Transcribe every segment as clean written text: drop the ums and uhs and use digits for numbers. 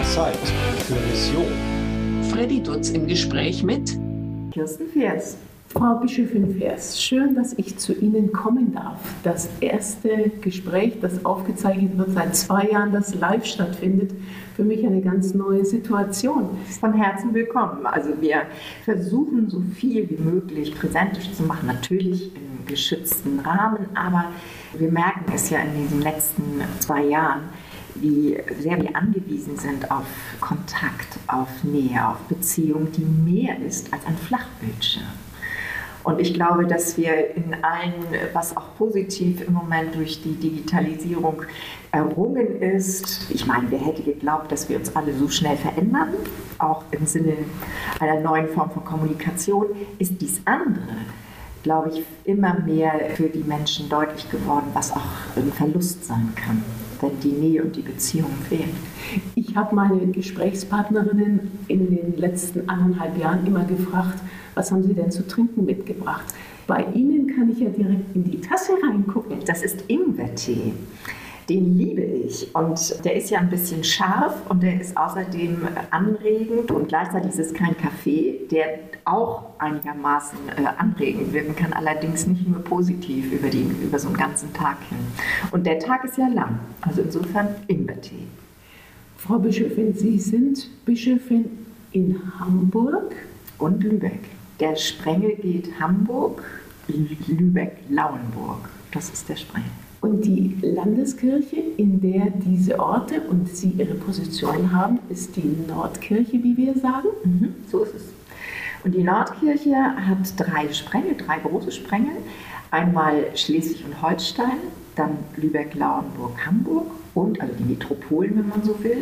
Zeit für Mission. Freddy Dutz im Gespräch mit Kirsten Fers. Frau Bischöfin Fers, schön, dass ich zu Ihnen kommen darf. Das erste Gespräch, das aufgezeichnet wird seit 2 Jahren, das live stattfindet, für mich eine ganz neue Situation. Von Herzen willkommen. Also wir versuchen so viel wie möglich präsentisch zu machen, natürlich im geschützten Rahmen, aber wir merken es ja in diesen letzten 2 Jahren, wie sehr wir angewiesen sind auf Kontakt, auf Nähe, auf Beziehung, die mehr ist als ein Flachbildschirm. Und ich glaube, dass wir in allen, was auch positiv im Moment durch die Digitalisierung errungen ist, ich meine, wer hätte geglaubt, dass wir uns alle so schnell verändern, auch im Sinne einer neuen Form von Kommunikation, ist dies andere, glaube ich, immer mehr für die Menschen deutlich geworden, was auch ein Verlust sein kann, wenn die Nähe und die Beziehung fehlen. Ich habe meine Gesprächspartnerinnen in den letzten 1,5 Jahren immer gefragt, was haben Sie denn zu trinken mitgebracht? Bei Ihnen kann ich ja direkt in die Tasse reingucken. Das ist Ingwertee. Den liebe ich und der ist ja ein bisschen scharf und der ist außerdem anregend und gleichzeitig ist es kein Kaffee, der auch einigermaßen anregend wirken kann, allerdings nicht nur positiv über so einen ganzen Tag hin. Und der Tag ist ja lang, also insofern Ingwertee. Frau Bischöfin, Sie sind Bischöfin in Hamburg und Lübeck. Der Sprengel geht Hamburg, Lübeck, Lauenburg. Das ist der Sprengel. Und die Landeskirche, in der diese Orte und Sie Ihre Position haben, ist die Nordkirche, wie wir sagen? So ist es. Und die Nordkirche hat 3 Sprengel, 3 große Sprengel. Einmal Schleswig und Holstein, dann Lübeck, Lauenburg, Hamburg und also die Metropolen, wenn man so will,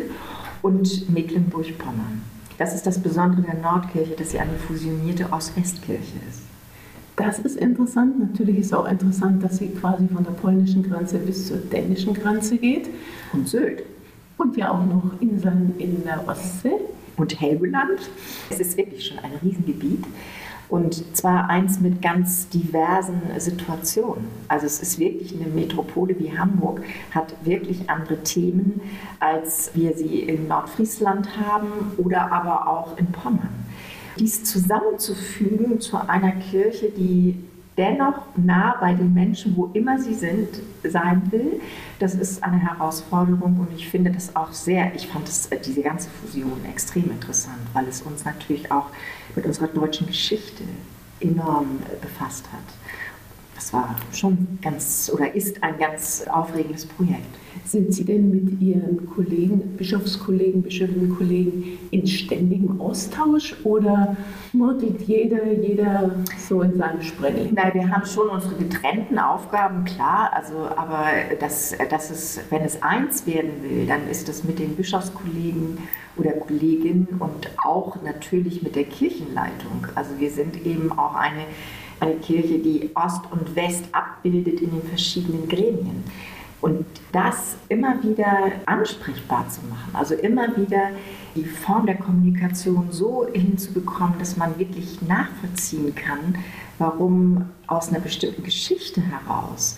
und Mecklenburg-Vorpommern. Das ist das Besondere der Nordkirche, dass sie eine fusionierte Ost-West-Kirche ist. Das ist interessant. Natürlich ist auch interessant, dass sie quasi von der polnischen Grenze bis zur dänischen Grenze geht. Und Sylt. Und ja auch noch Inseln in der Ostsee. Und Helgoland. Es ist wirklich schon ein Riesengebiet. Und zwar eins mit ganz diversen Situationen. Also es ist wirklich eine Metropole wie Hamburg, hat wirklich andere Themen, als wir sie in Nordfriesland haben oder aber auch in Pommern. Dies zusammenzufügen zu einer Kirche, die dennoch nah bei den Menschen, wo immer sie sind, sein will, das ist eine Herausforderung und ich finde das auch ich fand diese ganze Fusion extrem interessant, weil es uns natürlich auch mit unserer deutschen Geschichte enorm befasst hat. Das war schon ist ein ganz aufregendes Projekt. Sind Sie denn mit Ihren Kollegen, Bischofskollegen, Bischöfinnenkollegen in ständigem Austausch oder murtelt jeder so in seinem Sprengel? Nein, wir haben schon unsere getrennten Aufgaben, klar, aber wenn es eins werden will, dann ist das mit den Bischofskollegen oder Kolleginnen und auch natürlich mit der Kirchenleitung. Also wir sind eben auch eine Kirche, die Ost und West abbildet in den verschiedenen Gremien. Und das immer wieder ansprechbar zu machen, also immer wieder die Form der Kommunikation so hinzubekommen, dass man wirklich nachvollziehen kann, warum aus einer bestimmten Geschichte heraus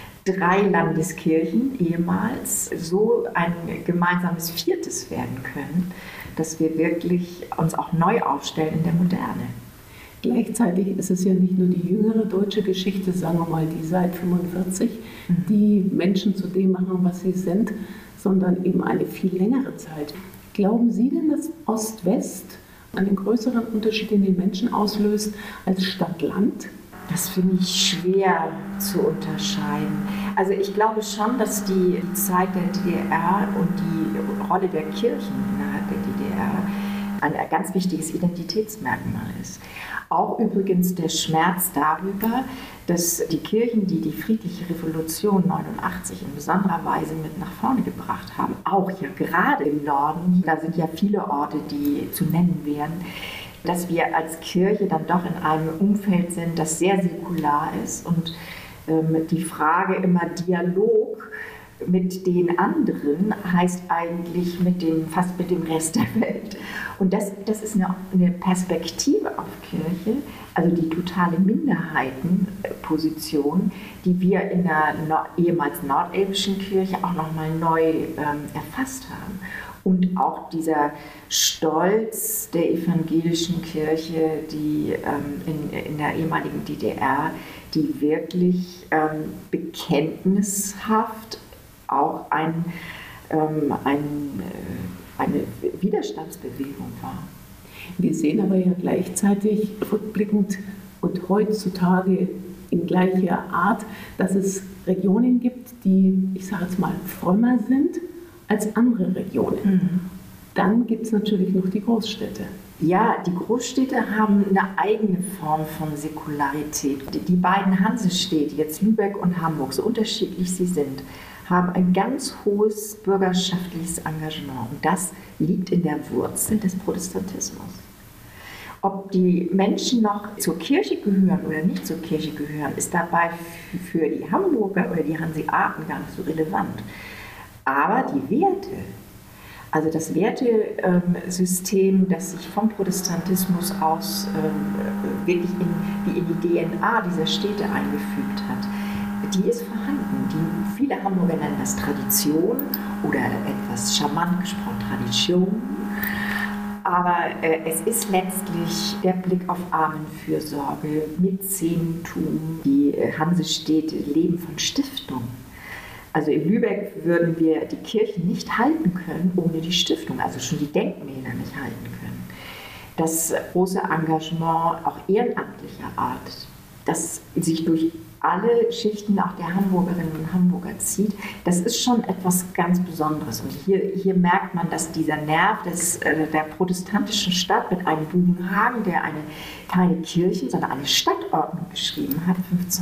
3 Landeskirchen ehemals so ein gemeinsames 4. werden können, dass wir wirklich uns auch neu aufstellen in der Moderne. Gleichzeitig ist es ja nicht nur die jüngere deutsche Geschichte, sagen wir mal die seit 45, die Menschen zu dem machen, was sie sind, sondern eben eine viel längere Zeit. Glauben Sie denn, dass Ost-West einen größeren Unterschied in den Menschen auslöst als Stadt-Land? Das finde ich schwer zu unterscheiden. Also ich glaube schon, dass die Zeit der DDR und die Rolle der Kirchen innerhalb der DDR ein ganz wichtiges Identitätsmerkmal ist. Auch übrigens der Schmerz darüber, dass die Kirchen, die die friedliche Revolution 89 in besonderer Weise mit nach vorne gebracht haben, auch hier gerade im Norden, da sind ja viele Orte, die zu nennen wären, dass wir als Kirche dann doch in einem Umfeld sind, das sehr säkular ist und die Frage immer Dialog mit den anderen heißt eigentlich fast mit dem Rest der Welt. Und das ist eine Perspektive auf Kirche, also die totale Minderheitenposition, die wir in der ehemals nordelbischen Kirche auch nochmal neu erfasst haben. Und auch dieser Stolz der evangelischen Kirche, die in der ehemaligen DDR, die wirklich bekenntnishaft auch eine Widerstandsbewegung war. Wir sehen aber ja gleichzeitig rückblickend und heutzutage in gleicher Art, dass es Regionen gibt, die, ich sage jetzt mal, frömmer sind als andere Regionen. Mhm. Dann gibt es natürlich noch die Großstädte. Ja, die Großstädte haben eine eigene Form von Säkularität. Die beiden Hansestädte, jetzt Lübeck und Hamburg, so unterschiedlich sie sind, haben ein ganz hohes bürgerschaftliches Engagement. Und das liegt in der Wurzel des Protestantismus. Ob die Menschen noch zur Kirche gehören oder nicht zur Kirche gehören, ist dabei für die Hamburger oder die Hanseaten gar nicht so relevant. Aber die Werte, also das Wertesystem, das sich vom Protestantismus aus wirklich in die DNA dieser Städte eingefügt hat, die ist vorhanden. Viele Hamburger nennen das Tradition oder etwas charmant gesprochen Tradition. Aber es ist letztlich der Blick auf Armenfürsorge, Mäzenentum. Die Hansestädte leben von Stiftung. Also in Lübeck würden wir die Kirchen nicht halten können ohne die Stiftung, also schon die Denkmäler nicht halten können. Das große Engagement auch ehrenamtlicher Art, das sich durch alle Schichten auch der Hamburgerinnen und Hamburger zieht, das ist schon etwas ganz Besonderes. Und hier merkt man, dass dieser Nerv der protestantischen Stadt mit einem Bugenhagen, der keine Kirchen, sondern eine Stadtordnung geschrieben hat,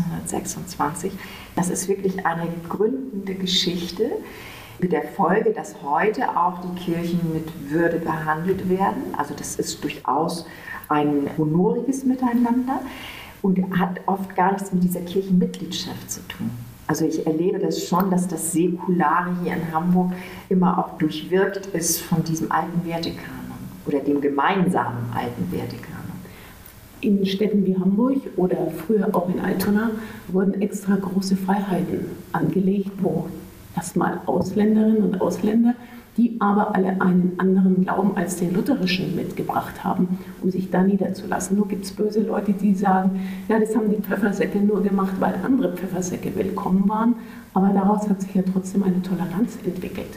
1526, das ist wirklich eine gründende Geschichte mit der Folge, dass heute auch die Kirchen mit Würde behandelt werden. Also das ist durchaus ein honoriges Miteinander. Und hat oft gar nichts mit dieser Kirchenmitgliedschaft zu tun. Also ich erlebe das schon, dass das Säkulare hier in Hamburg immer auch durchwirkt ist von diesem alten Wertekanon oder dem gemeinsamen alten Wertekanon. In Städten wie Hamburg oder früher auch in Altona wurden extra große Freiheiten angelegt, wo erstmal Ausländerinnen und Ausländer, die aber alle einen anderen Glauben als den lutherischen mitgebracht haben, um sich da niederzulassen. Nur gibt es böse Leute, die sagen, ja, das haben die Pfeffersäcke nur gemacht, weil andere Pfeffersäcke willkommen waren, aber daraus hat sich ja trotzdem eine Toleranz entwickelt.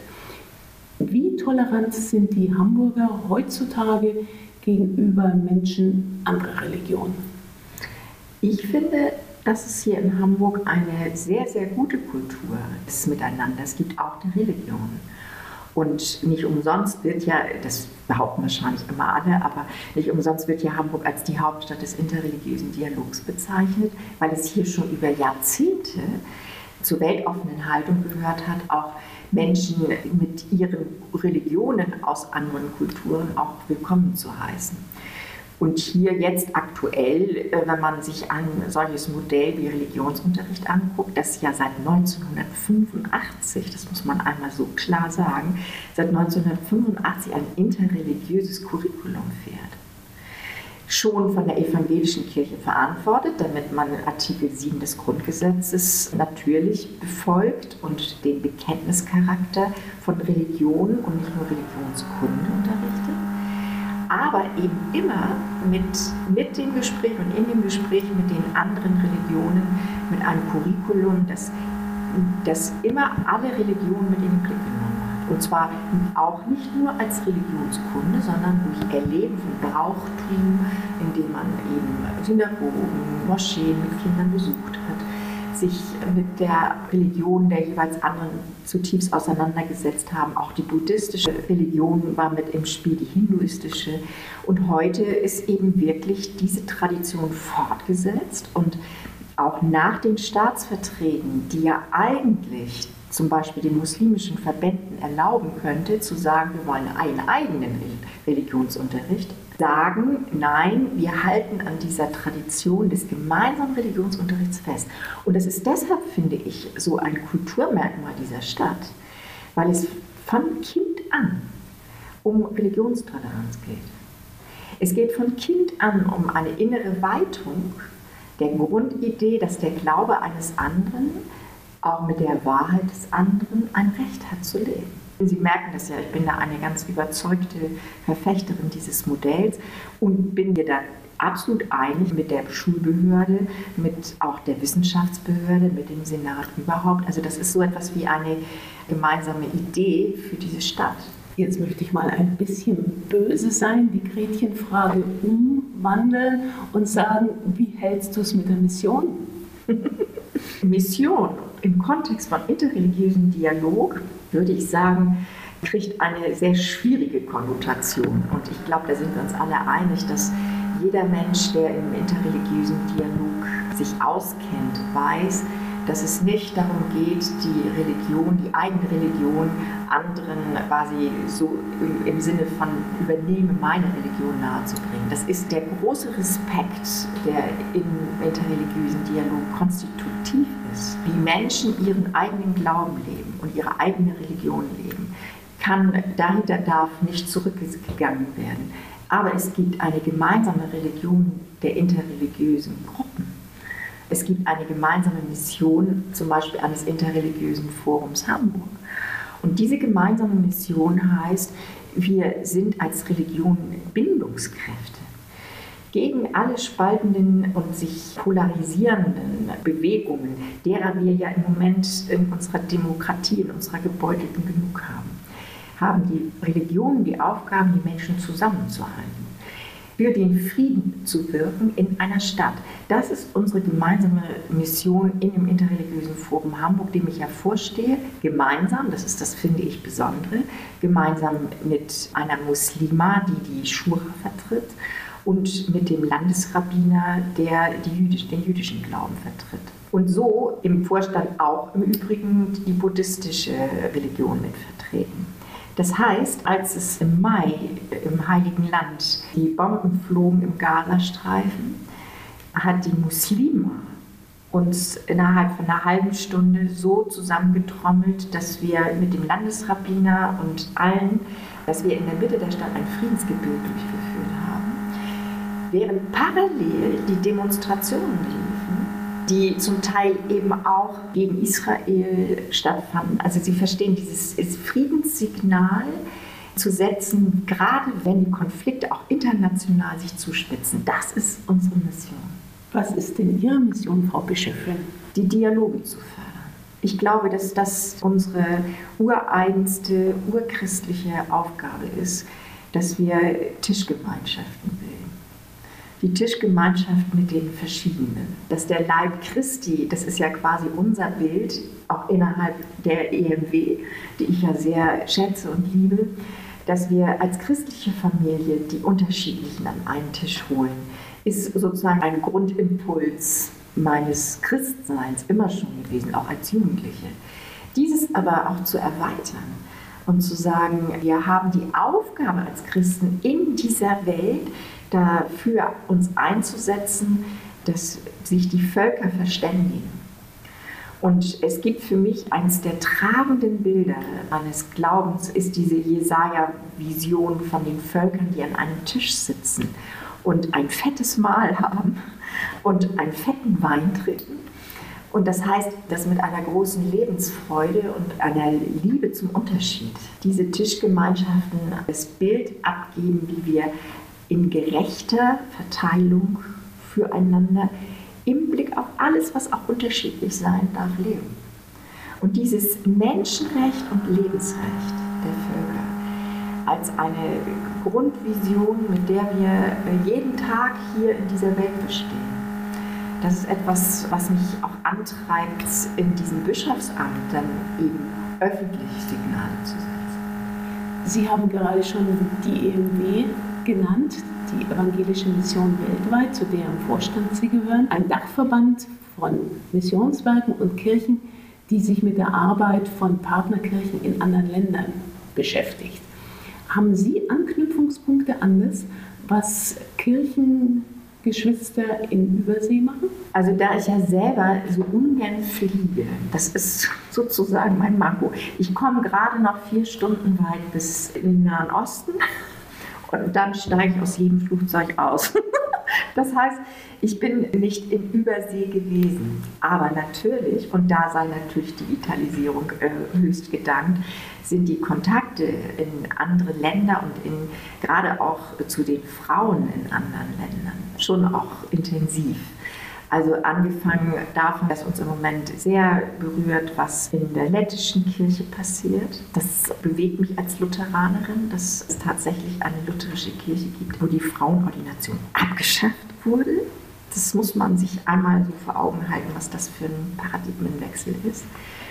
Wie tolerant sind die Hamburger heutzutage gegenüber Menschen anderer Religionen? Ich finde, dass es hier in Hamburg eine sehr, sehr gute Kultur ist miteinander. Es gibt auch die Religionen. Und nicht umsonst wird ja, das behaupten wahrscheinlich immer alle, aber nicht umsonst wird ja Hamburg als die Hauptstadt des interreligiösen Dialogs bezeichnet, weil es hier schon über Jahrzehnte zur weltoffenen Haltung gehört hat, auch Menschen mit ihren Religionen aus anderen Kulturen auch willkommen zu heißen. Und hier jetzt aktuell, wenn man sich ein solches Modell wie Religionsunterricht anguckt, das ja seit 1985, das muss man einmal so klar sagen, seit 1985 ein interreligiöses Curriculum fährt. Schon von der evangelischen Kirche verantwortet, damit man Artikel 7 des Grundgesetzes natürlich befolgt und den Bekenntnischarakter von Religion und nicht nur Religionskunde unterrichtet. Aber eben immer mit dem Gespräch und in dem Gespräch mit den anderen Religionen, mit einem Curriculum, das immer alle Religionen mit in den Blick genommen hat. Und zwar auch nicht nur als Religionskunde, sondern durch Erleben von Brauchtum, indem man eben Synagogen, Moscheen mit Kindern besucht hat, sich mit der Religion der jeweils anderen zutiefst auseinandergesetzt haben. Auch die buddhistische Religion war mit im Spiel, die hinduistische. Und heute ist eben wirklich diese Tradition fortgesetzt und auch nach den Staatsverträgen, die ja eigentlich zum Beispiel den muslimischen Verbänden erlauben könnte, zu sagen, wir wollen einen eigenen Religionsunterricht, sagen, nein, wir halten an dieser Tradition des gemeinsamen Religionsunterrichts fest. Und das ist deshalb, finde ich, so ein Kulturmerkmal dieser Stadt, weil es von Kind an um Religionstoleranz geht. Es geht von Kind an um eine innere Weitung der Grundidee, dass der Glaube eines anderen auch mit der Wahrheit des anderen ein Recht hat zu leben. Sie merken das ja, ich bin da eine ganz überzeugte Verfechterin dieses Modells und bin mir da absolut einig mit der Schulbehörde, mit auch der Wissenschaftsbehörde, mit dem Senat überhaupt. Also das ist so etwas wie eine gemeinsame Idee für diese Stadt. Jetzt möchte ich mal ein bisschen böse sein, die Gretchenfrage umwandeln und sagen, wie hältst du es mit der Mission? Mission im Kontext von interreligiösem Dialog, würde ich sagen, kriegt eine sehr schwierige Konnotation. Und ich glaube, da sind wir uns alle einig, dass jeder Mensch, der im interreligiösen Dialog sich auskennt, weiß, dass es nicht darum geht, die Religion, die eigene Religion anderen quasi so im Sinne von übernehme meine Religion nahezubringen. Das ist der große Respekt, der im interreligiösen Dialog konstitutiv ist. Wie Menschen ihren eigenen Glauben leben und ihre eigene Religion leben, dahinter darf nicht zurückgegangen werden. Aber es gibt eine gemeinsame Religion der interreligiösen Gruppen. Es gibt eine gemeinsame Mission, zum Beispiel eines interreligiösen Forums Hamburg. Und diese gemeinsame Mission heißt, wir sind als Religion Bindungskräfte gegen alle spaltenden und sich polarisierenden Bewegungen, derer wir ja im Moment in unserer Demokratie, in unserer gebeutelten genug haben die Religionen die Aufgabe, die Menschen zusammenzuhalten, für den Frieden zu wirken in einer Stadt. Das ist unsere gemeinsame Mission in dem Interreligiösen Forum Hamburg, dem ich ja vorstehe, gemeinsam, das ist das, finde ich, Besondere, gemeinsam mit einer Muslima, die Schura vertritt, und mit dem Landesrabbiner, der den jüdischen Glauben vertritt. Und so im Vorstand auch im Übrigen die buddhistische Religion mit vertreten. Das heißt, als es im Mai im Heiligen Land die Bomben flogen im Gazastreifen, hat die Muslima uns innerhalb von einer halben Stunde so zusammengetrommelt, dass wir mit dem Landesrabbiner und allen, dass wir in der Mitte der Stadt ein Friedensgebet durchgeführt haben, während parallel die Demonstrationen liefen, die zum Teil eben auch gegen Israel stattfanden. Also Sie verstehen, dieses Friedenssignal zu setzen, gerade wenn die Konflikte auch international sich zuspitzen. Das ist unsere Mission. Was ist denn Ihre Mission, Frau Bischöfin? Die Dialoge zu fördern. Ich glaube, dass das unsere ureigenste, urchristliche Aufgabe ist, dass wir Tischgemeinschaften bilden. Die Tischgemeinschaft mit den Verschiedenen. Dass der Leib Christi, das ist ja quasi unser Bild, auch innerhalb der EMW, die ich ja sehr schätze und liebe, dass wir als christliche Familie die Unterschiedlichen an einen Tisch holen, ist sozusagen ein Grundimpuls meines Christseins immer schon gewesen, auch als Jugendliche. Dieses aber auch zu erweitern und zu sagen, wir haben die Aufgabe als Christen in dieser Welt, dafür uns einzusetzen, dass sich die Völker verständigen. Und es gibt für mich eines der tragenden Bilder meines Glaubens, ist diese Jesaja-Vision von den Völkern, die an einem Tisch sitzen und ein fettes Mahl haben und einen fetten Wein trinken. Und das heißt, dass mit einer großen Lebensfreude und einer Liebe zum Unterschied diese Tischgemeinschaften das Bild abgeben, wie wir in gerechter Verteilung füreinander im Blick auf alles, was auch unterschiedlich sein darf, leben. Und dieses Menschenrecht und Lebensrecht der Völker als eine Grundvision, mit der wir jeden Tag hier in dieser Welt bestehen. Das ist etwas, was mich auch antreibt, in diesem Bischofsamt dann eben öffentlich Signale zu setzen. Sie haben gerade schon die EMW genannt, die Evangelische Mission weltweit, zu deren Vorstand Sie gehören, ein Dachverband von Missionswerken und Kirchen, die sich mit der Arbeit von Partnerkirchen in anderen Ländern beschäftigt. Haben Sie Anknüpfungspunkte an das, was Kirchengeschwister in Übersee machen? Also da ich ja selber so ungern fliege, das ist sozusagen mein Manko. Ich komme gerade noch 4 Stunden weit bis in den Nahen Osten und dann steige ich aus jedem Flugzeug aus. Das heißt, ich bin nicht in Übersee gewesen. Aber natürlich, und da sei natürlich die Digitalisierung höchst gedankt, sind die Kontakte in andere Länder und gerade auch zu den Frauen in anderen Ländern schon auch intensiv. Also angefangen davon, dass uns im Moment sehr berührt, was in der lettischen Kirche passiert. Das bewegt mich als Lutheranerin, dass es tatsächlich eine lutherische Kirche gibt, wo die Frauenordination abgeschafft wurde. Das muss man sich einmal so vor Augen halten, was das für ein Paradigmenwechsel ist.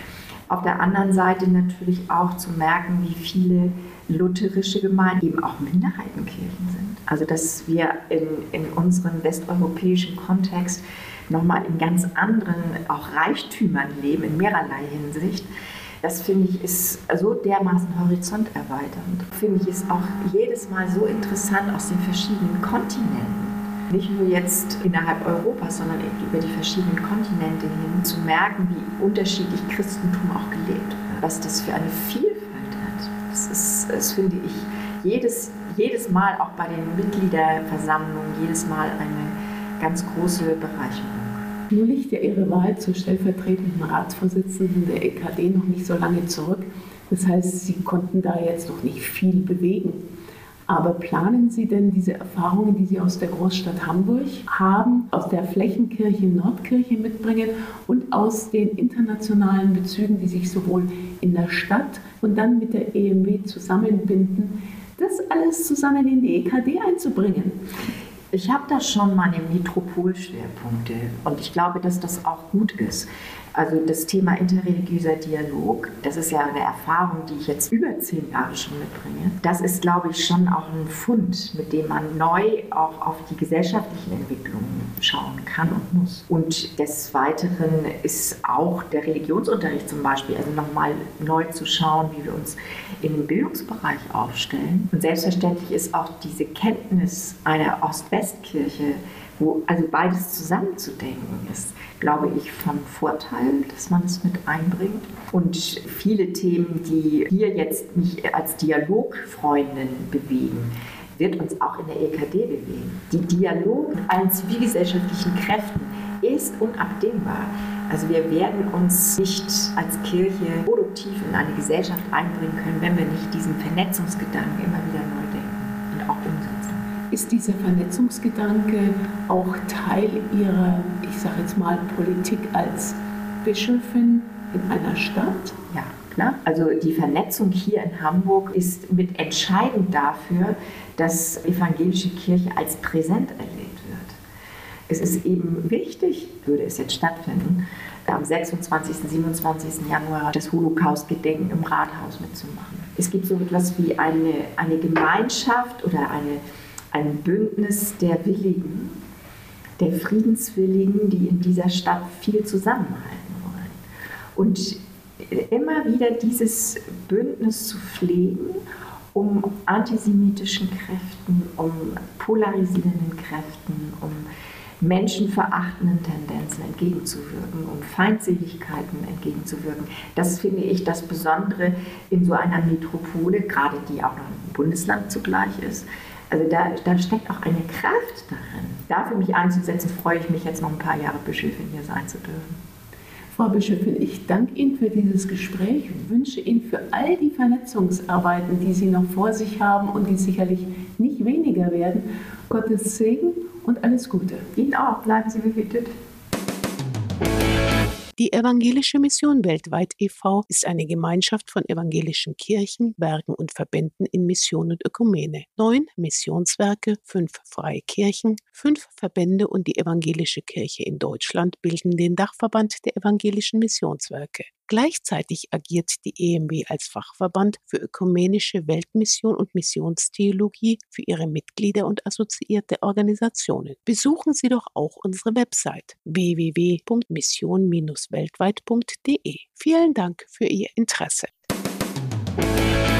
Auf der anderen Seite natürlich auch zu merken, wie viele lutherische Gemeinden eben auch Minderheitenkirchen sind. Also dass wir in unserem westeuropäischen Kontext nochmal in ganz anderen auch Reichtümern leben, in mehrerlei Hinsicht. Das finde ich ist so dermaßen horizonterweiternd. Finde ich ist auch jedes Mal so interessant aus den verschiedenen Kontinenten. Nicht nur jetzt innerhalb Europas, sondern eben über die verschiedenen Kontinente hin zu merken, wie unterschiedlich Christentum auch gelebt wird, was das für eine Vielfalt hat. Das finde ich jedes Mal auch bei den Mitgliederversammlungen, jedes Mal eine ganz große Bereicherung. Nun liegt ja Ihre Wahl zur stellvertretenden Ratsvorsitzenden der EKD noch nicht so lange zurück. Das heißt, Sie konnten da jetzt noch nicht viel bewegen. Aber planen Sie denn diese Erfahrungen, die Sie aus der Großstadt Hamburg haben, aus der Flächenkirche Nordkirche mitbringen und aus den internationalen Bezügen, die sich sowohl in der Stadt und dann mit der EMW zusammenbinden, das alles zusammen in die EKD einzubringen? Ich habe da schon meine Metropolschwerpunkte und ich glaube, dass das auch gut ist. Also das Thema interreligiöser Dialog, das ist ja eine Erfahrung, die ich jetzt über 10 Jahre schon mitbringe. Das ist, glaube ich, schon auch ein Fund, mit dem man neu auch auf die gesellschaftlichen Entwicklungen schauen kann und muss. Und des Weiteren ist auch der Religionsunterricht zum Beispiel, also nochmal neu zu schauen, wie wir uns in den Bildungsbereich aufstellen. Und selbstverständlich ist auch diese Kenntnis einer Ost-West-Kirche, wo also beides zusammenzudenken ist, glaube ich, von Vorteil, dass man es mit einbringt. Und viele Themen, die hier jetzt mich als Dialogfreundin bewegen, wird uns auch in der EKD bewegen. Die Dialog mit allen zivilgesellschaftlichen Kräften ist unabdingbar. Also wir werden uns nicht als Kirche produktiv in eine Gesellschaft einbringen können, wenn wir nicht diesen Vernetzungsgedanken immer wieder neu denken und auch umsetzen. Ist dieser Vernetzungsgedanke auch Teil Ihrer, ich sage jetzt mal, Politik als Bischöfin in einer Stadt? Ja, klar. Also die Vernetzung hier in Hamburg ist mit entscheidend dafür, dass evangelische Kirche als präsent erlebt wird. Es ist eben wichtig, würde es jetzt stattfinden, am 26. 27. Januar das Holocaust-Gedenken im Rathaus mitzumachen. Es gibt so etwas wie eine Gemeinschaft oder ein Bündnis der Willigen, der Friedenswilligen, die in dieser Stadt viel zusammenhalten wollen. Und immer wieder dieses Bündnis zu pflegen, um antisemitischen Kräften, um polarisierenden Kräften, um menschenverachtenden Tendenzen entgegenzuwirken, um Feindseligkeiten entgegenzuwirken. Das finde ich das Besondere in so einer Metropole, gerade die auch noch ein Bundesland zugleich ist. Also da steckt auch eine Kraft darin. Dafür mich einzusetzen, freue ich mich jetzt noch ein paar Jahre Bischöfin hier sein zu dürfen. Frau Bischöfin, ich danke Ihnen für dieses Gespräch und wünsche Ihnen für all die Vernetzungsarbeiten, die Sie noch vor sich haben und die sicherlich nicht weniger werden, Gottes Segen und alles Gute. Ihnen auch, bleiben Sie behütet. Die Evangelische Mission Weltweit e.V. ist eine Gemeinschaft von evangelischen Kirchen, Werken und Verbänden in Mission und Ökumene. 9 Missionswerke, 5 freie Kirchen, 5 Verbände und die Evangelische Kirche in Deutschland bilden den Dachverband der Evangelischen Missionswerke. Gleichzeitig agiert die EMW als Fachverband für ökumenische Weltmission und Missionstheologie für ihre Mitglieder und assoziierte Organisationen. Besuchen Sie doch auch unsere Website www.mission-weltweit.de. Vielen Dank für Ihr Interesse.